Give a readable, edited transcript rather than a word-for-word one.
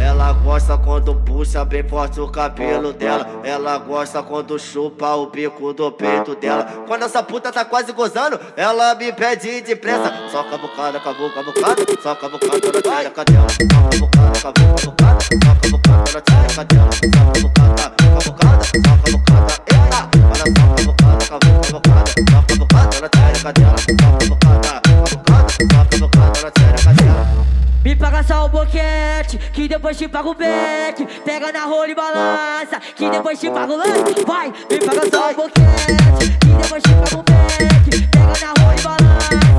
Ela gosta quando puxa bem forte o cabelo dela. Ela gosta quando chupa o bico do peito dela. Quando essa puta tá quase gozando, ela me pede depressa. Só cavucada, cavucada, só cavucada na tchereca dela. Só cavucada, só cavucada na tchereca dela. Só cavucada, só cavucada, eita. Olha só cavucada, só cavucada na tchereca dela. Só cavucada, só cavucada na tchereca dela. Me paga só o boquete, que depois te paga o beck. Pega na rola e balança, que depois te paga o lanche. Vai, me paga só o boquete, que depois te paga o beck. Pega na rola e balança.